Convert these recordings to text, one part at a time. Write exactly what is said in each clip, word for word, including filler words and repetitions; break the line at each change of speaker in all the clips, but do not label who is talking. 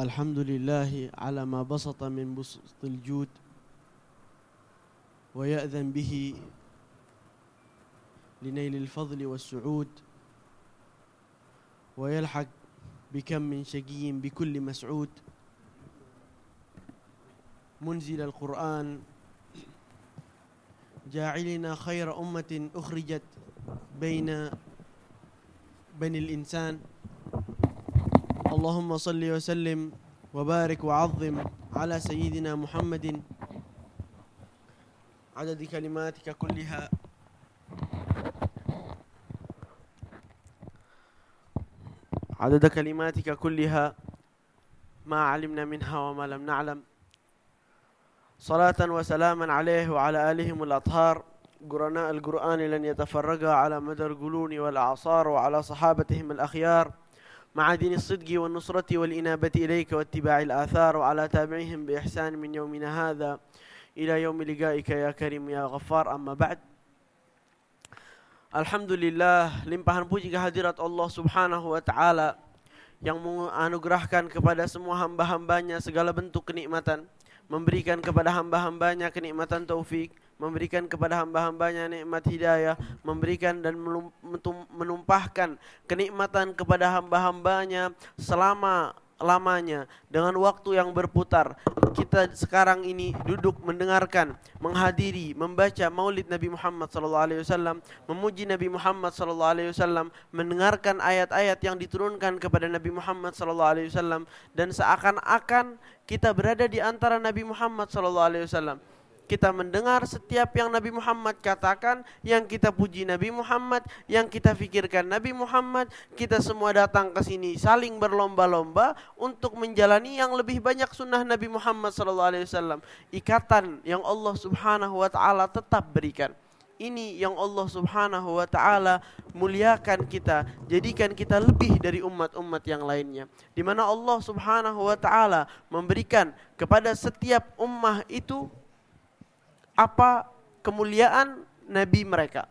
الحمد لله على ما بسط من بسط الجود ويأذن به لنيل الفضل والسعود ويلحق بكم من شقي بكل مسعود منزل القرآن جاعلنا خير أمة أخرجت بين بني الإنسان اللهم صل وسلم وبارك وعظم على سيدنا محمد عدد كلماتك كلها عدد كلماتك كلها ما علمنا منها وما لم نعلم صلاة وسلاما عليه وعلى آلهم الأطهار قرناء القرآن لن يتفرقا على مدى القرون والأعصار وعلى صحابتهم الأخيار مع دين الصدق والنصرة والإنابة إليك واتباع الآثار وعلى تابعهم بإحسان من يومنا هذا إلى يوم لقائك يا كريم يا غفار. Amma ba'd. Alhamdulillah, limpahan puji kehadirat Allah Subhanahu wa taala yang menganugerahkan kepada semua hamba-hambanya segala bentuk kenikmatan, memberikan kepada hamba-hambanya kenikmatan taufik, memberikan kepada hamba-hambanya nikmat hidayah, memberikan dan menumpahkan kenikmatan kepada hamba-hambanya selama lamanya dengan waktu yang berputar. Kita sekarang ini duduk mendengarkan, menghadiri, membaca Maulid Nabi Muhammad sallallahu alaihi wasallam, memuji Nabi Muhammad sallallahu alaihi wasallam, mendengarkan ayat-ayat yang diturunkan kepada Nabi Muhammad sallallahu alaihi wasallam, dan seakan-akan kita berada di antara Nabi Muhammad sallallahu alaihi wasallam. Kita mendengar setiap yang Nabi Muhammad katakan, yang kita puji Nabi Muhammad, yang kita fikirkan Nabi Muhammad. Kita semua datang ke sini saling berlomba-lomba untuk menjalani yang lebih banyak sunnah Nabi Muhammad sallallahu alaihi wasallam. Ikatan yang Allah Subhanahu wa taala tetap berikan. Ini yang Allah Subhanahu wa taala muliakan kita, jadikan kita lebih dari umat-umat yang lainnya, di mana Allah Subhanahu wa taala memberikan kepada setiap ummah itu apa kemuliaan Nabi mereka.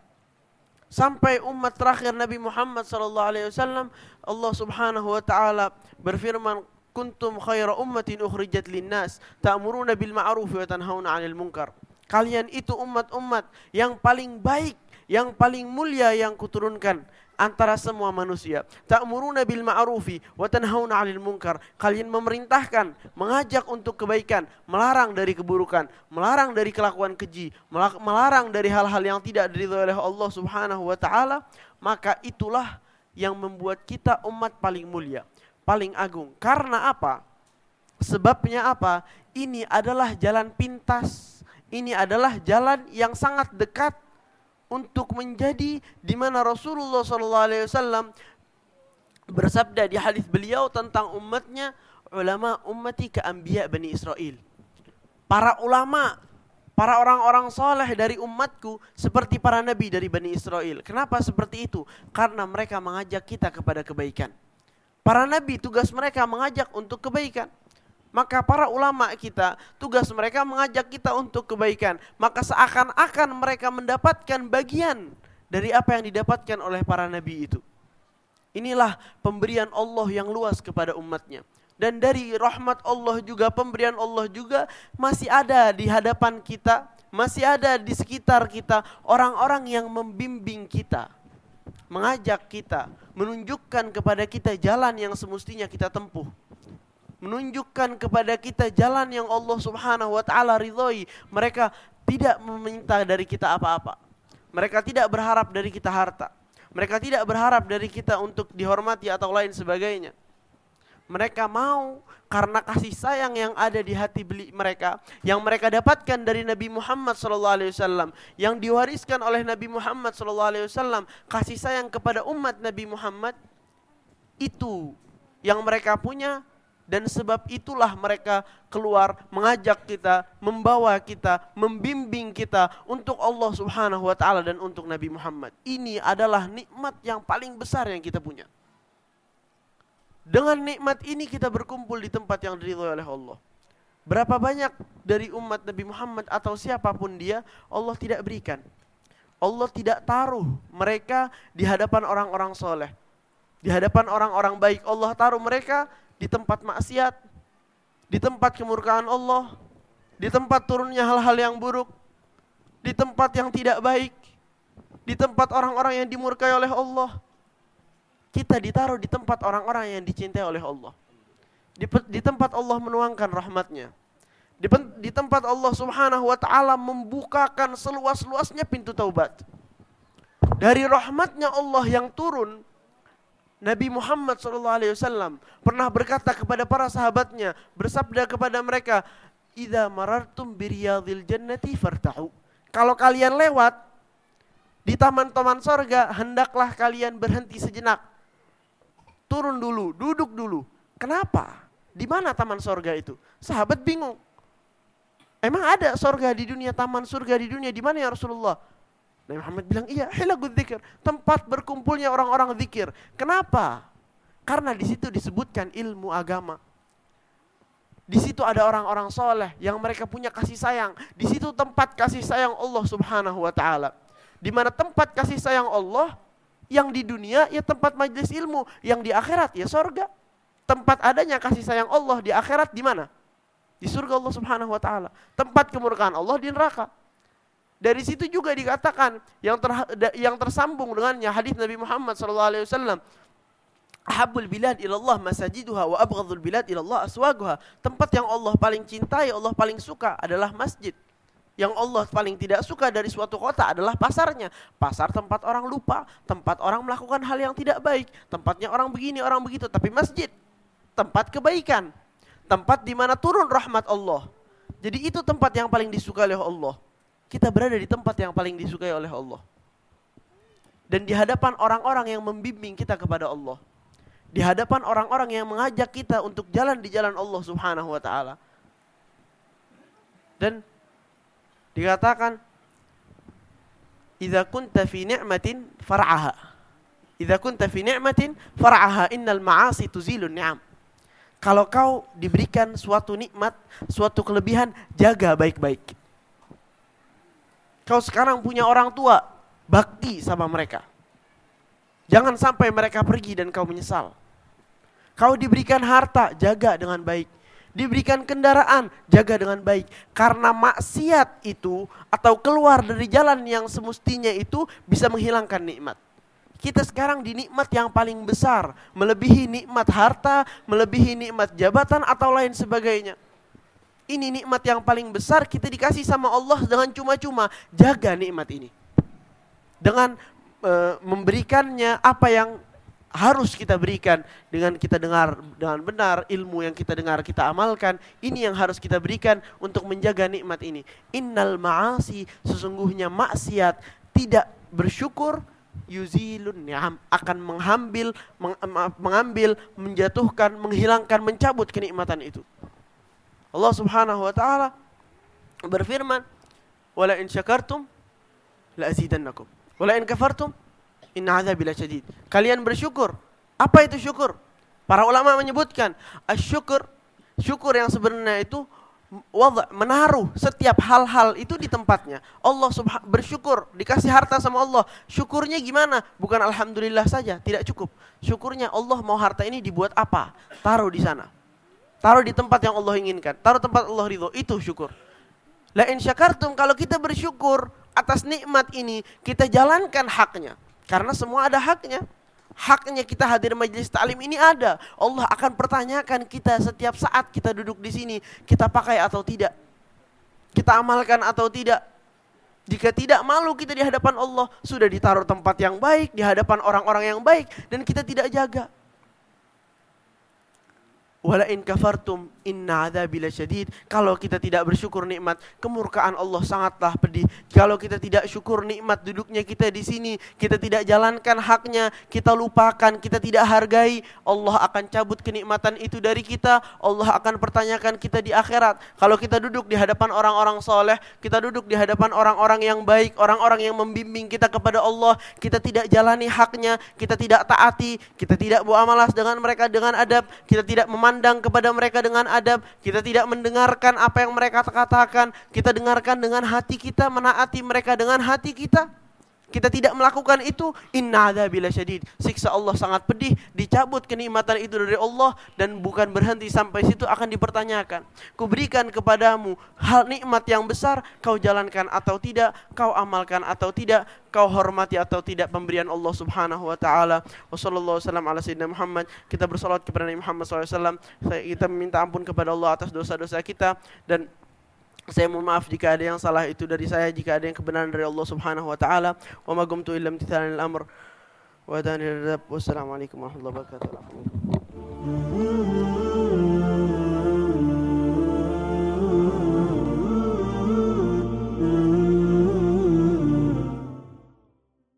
Sampai umat terakhir Nabi Muhammad sallallahu alaihi wasallam, Allah Subhanahu wa taala berfirman, kuntum khaira ummatin ukhrijat linnas ta'muruna bil ma'ruf wa tanhauna 'anil munkar. Kalian itu umat-umat yang paling baik, yang paling mulia yang kuturunkan antara semua manusia. Ta'muruna bil ma'rufi wa tanhauna 'anil munkar. Kalian memerintahkan, mengajak untuk kebaikan, melarang dari keburukan, melarang dari kelakuan keji, melarang dari hal-hal yang tidak diridhoi oleh Allah Subhanahu wa taala. Maka itulah yang membuat kita umat paling mulia, paling agung. Karena apa? Sebabnya apa? Ini adalah jalan pintas. Ini adalah jalan yang sangat dekat untuk menjadi di mana Rasulullah sallallahu alaihi wasallam bersabda di hadis beliau tentang umatnya, ulama ummati ka anbiya Bani Israel. Para ulama, para orang-orang soleh dari umatku seperti para nabi dari Bani Israel. Kenapa seperti itu? Karena mereka mengajak kita kepada kebaikan. Para nabi tugas mereka mengajak untuk kebaikan. Maka para ulama kita, tugas mereka mengajak kita untuk kebaikan. Maka seakan-akan mereka mendapatkan bagian dari apa yang didapatkan oleh para nabi itu. Inilah pemberian Allah yang luas kepada umatnya. Dan dari rahmat Allah juga, pemberian Allah juga masih ada di hadapan kita, masih ada di sekitar kita orang-orang yang membimbing kita, mengajak kita, menunjukkan kepada kita jalan yang semestinya kita tempuh, menunjukkan kepada kita jalan yang Allah Subhanahu wa taala ridhoi. Mereka tidak meminta dari kita apa-apa. Mereka tidak berharap dari kita harta. Mereka tidak berharap dari kita untuk dihormati atau lain sebagainya. Mereka mau karena kasih sayang yang ada di hati mereka, yang mereka dapatkan dari Nabi Muhammad sallallahu alaihi wasallam, yang diwariskan oleh Nabi Muhammad sallallahu alaihi wasallam, kasih sayang kepada umat Nabi Muhammad. Itu yang mereka punya. Dan sebab itulah mereka keluar mengajak kita, membawa kita, membimbing kita untuk Allah Subhanahu wa taala dan untuk Nabi Muhammad. Ini adalah nikmat yang paling besar yang kita punya. Dengan nikmat ini kita berkumpul di tempat yang diridhoi oleh Allah. Berapa banyak dari umat Nabi Muhammad atau siapapun dia, Allah tidak berikan. Allah tidak taruh mereka di hadapan orang-orang soleh, di hadapan orang-orang baik. Allah taruh mereka di tempat maksiat, di tempat kemurkaan Allah, di tempat turunnya hal-hal yang buruk, di tempat yang tidak baik, di tempat orang-orang yang dimurkai oleh Allah. Kita ditaruh di tempat orang-orang yang dicintai oleh Allah. Di, di tempat Allah menuangkan rahmatnya. Di, di tempat Allah subhanahu wa ta'ala membukakan seluas-luasnya pintu taubat. Dari rahmatnya Allah yang turun, Nabi Muhammad shallallahu alaihi wasallam pernah berkata kepada para sahabatnya, bersabda kepada mereka, "Idza marartum biriyadil jannati farta'u." Kalau kalian lewat di taman-taman sorga, hendaklah kalian berhenti sejenak. Turun dulu, duduk dulu. Kenapa? Di mana taman sorga itu? Sahabat bingung. Emang ada sorga di dunia, taman surga di dunia, di mana ya Rasulullah? Nabi Muhammad bilang, iya, hilagud dzikir, tempat berkumpulnya orang-orang zikir. Kenapa? Karena di situ disebutkan ilmu agama. Di situ ada orang-orang soleh yang mereka punya kasih sayang. Di situ tempat kasih sayang Allah subhanahu wa ta'ala. Di mana tempat kasih sayang Allah, yang di dunia ya tempat majelis ilmu, yang di akhirat ya sorga. Tempat adanya kasih sayang Allah di akhirat di mana? Di surga Allah subhanahu wa ta'ala. Tempat kemurkaan Allah di neraka. Dari situ juga dikatakan yang ter, yang tersambung dengannya hadis Nabi Muhammad sallallahu alaihi wasallam, ahabbul bilad ilallah masajiduha wa abghadul bilad ilallah aswaguha. Tempat yang Allah paling cintai, Allah paling suka adalah masjid. Yang Allah paling tidak suka dari suatu kota adalah pasarnya. Pasar tempat orang lupa, tempat orang melakukan hal yang tidak baik, tempatnya orang begini, orang begitu. Tapi masjid, tempat kebaikan, tempat di mana turun rahmat Allah. Jadi itu tempat yang paling disukai oleh Allah. Kita berada di tempat yang paling disukai oleh Allah. Dan di hadapan orang-orang yang membimbing kita kepada Allah. Di hadapan orang-orang yang mengajak kita untuk jalan di jalan Allah subhanahu wa ta'ala. Dan dikatakan, idza kunta fi ni'matin far'aha. Idza kunta fi ni'matin far'aha, innal ma'asi tuzilun ni'am. Kalau kau diberikan suatu nikmat, suatu kelebihan, jaga baik-baik. Kau sekarang punya orang tua, bakti sama mereka. Jangan sampai mereka pergi dan kau menyesal. Kau diberikan harta, jaga dengan baik. Diberikan kendaraan, jaga dengan baik. Karena maksiat itu atau keluar dari jalan yang semestinya itu bisa menghilangkan nikmat. Kita sekarang di nikmat yang paling besar, melebihi nikmat harta, melebihi nikmat jabatan atau lain sebagainya. Ini nikmat yang paling besar, kita dikasih sama Allah dengan cuma-cuma. Jaga nikmat ini. Dengan e, memberikannya apa yang harus kita berikan. Dengan kita dengar dengan benar, ilmu yang kita dengar kita amalkan. Ini yang harus kita berikan untuk menjaga nikmat ini. Innal ma'asi, sesungguhnya maksiat, tidak bersyukur, yuzilun ni'am, akan mengambil, meng, mengambil, menjatuhkan, menghilangkan, mencabut kenikmatan itu. Allah subhanahu wa ta'ala berfirman, wala in syakartum la azidannakum wala in kafartum inna azabi lasyadid. Kalian bersyukur. Apa itu syukur? Para ulama menyebutkan asyukur, syukur yang sebenarnya itu wadha, menaruh setiap hal-hal itu di tempatnya. Allah subhanahu bersyukur, dikasih harta sama Allah. Syukurnya gimana? Bukan alhamdulillah saja, tidak cukup. Syukurnya Allah mau harta ini dibuat apa? Taruh di sana. Taruh di tempat yang Allah inginkan. Taruh tempat Allah ridho. Itu syukur. La in syakartum, kalau kita bersyukur atas nikmat ini, kita jalankan haknya. Karena semua ada haknya. Haknya kita hadir majelis ta'lim ini ada. Allah akan pertanyakan kita setiap saat kita duduk di sini. Kita pakai atau tidak. Kita amalkan atau tidak. Jika tidak, malu kita di hadapan Allah. Sudah ditaruh tempat yang baik, di hadapan orang-orang yang baik. Dan kita tidak jaga. Wala in kafartum inna adzabi lasyadid. Kalau kita tidak bersyukur nikmat, kemurkaan Allah sangatlah pedih. Kalau kita tidak syukur nikmat duduknya kita di sini, kita tidak jalankan haknya, kita lupakan, kita tidak hargai, Allah akan cabut kenikmatan itu dari kita. Allah akan pertanyakan kita di akhirat. Kalau kita duduk di hadapan orang-orang soleh, kita duduk di hadapan orang-orang yang baik, orang-orang yang membimbing kita kepada Allah, kita tidak jalani haknya, kita tidak taati, kita tidak muamalah dengan mereka dengan adab, kita tidak memandang kepada mereka dengan adab, kita tidak mendengarkan apa yang mereka katakan, kita dengarkan dengan hati kita, menaati mereka dengan hati kita. kita tidak melakukan itu, inna adzabi lasyadid, siksa Allah sangat pedih, dicabut kenikmatan itu dari Allah, dan bukan berhenti sampai situ, akan dipertanyakan. Kuberikan kepadamu hal nikmat yang besar, kau jalankan atau tidak, kau amalkan atau tidak, kau hormati atau tidak pemberian Allah Subhanahu wa taala. Wassallallahu wasallam ala sayyidina Muhammad. Kita bersalawat kepada Nabi Muhammad sallallahu alaihi wasallam. Kita meminta ampun kepada Allah atas dosa-dosa kita, dan saya mohon maaf jika ada yang salah itu dari saya, jika ada yang kebenaran dari Allah Subhanahu wa taala. Wa ma qumtu illa imtithalan al-amr wa dani. Wassalamualaikum warahmatullahi wabarakatuh.